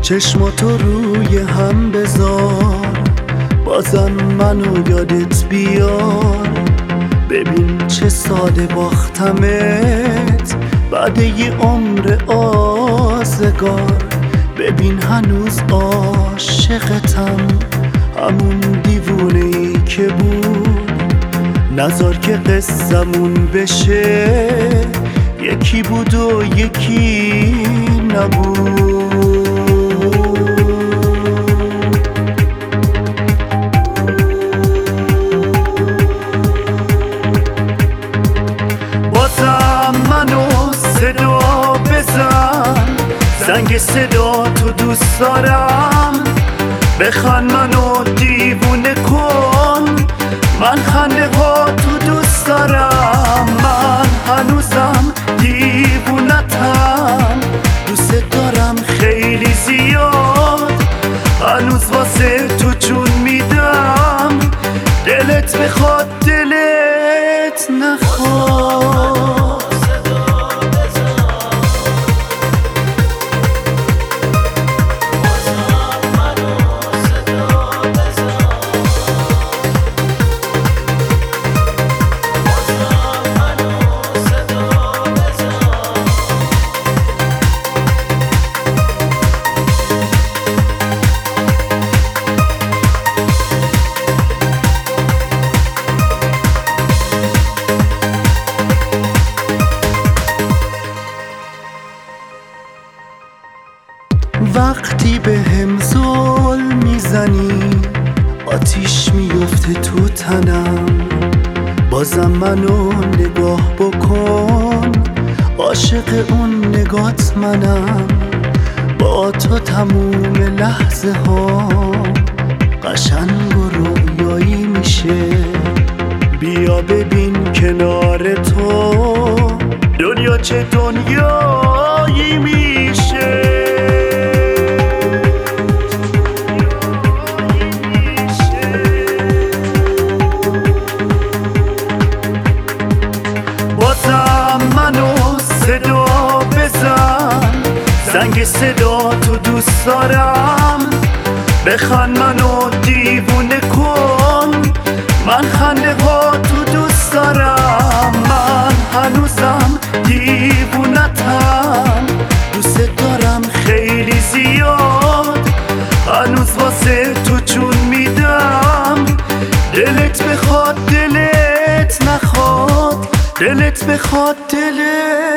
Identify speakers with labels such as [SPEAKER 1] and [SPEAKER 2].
[SPEAKER 1] چشماتو روی هم بذار، بازم منو یادت بیار. ببین چه ساده باختمت بعد یه عمر آزگار. ببین هنوز عاشقتم، همون دیوونه‌ای که بود. نذار که قصمون بشه یکی بود و یکی نبود. بازم منو صدا بزن، زنگ صدا تو دوست دارم. بخند منو دیوونه کن، من خنده ها تو دوست دارم. من هنوزم دیوونتم، دوست دارم خیلی زیاد. هنوز واسه تو جون میدم، دلت بخواد دلت نخواد. وقتی به هم ظلم میزنی آتیش میفته تو تنم. بازم منو نگاه بکن، عاشق اون نگات منم. با تو تموم لحظه ها قشنگ و رویایی میشه. بیا ببین کنار تو دنیا چه دنیایی میشه. منو صدا بزن، زنگ صدا تو دوست دارم. بخند منو دیوونه کن، من خنده ها تو دوست دارم. من هنوزم دیوونتم، دوست دارم خیلی زیاد. هنوز واسه تو جون میدم، دلت بخواد دلت نخواد. دلت بخواد دلت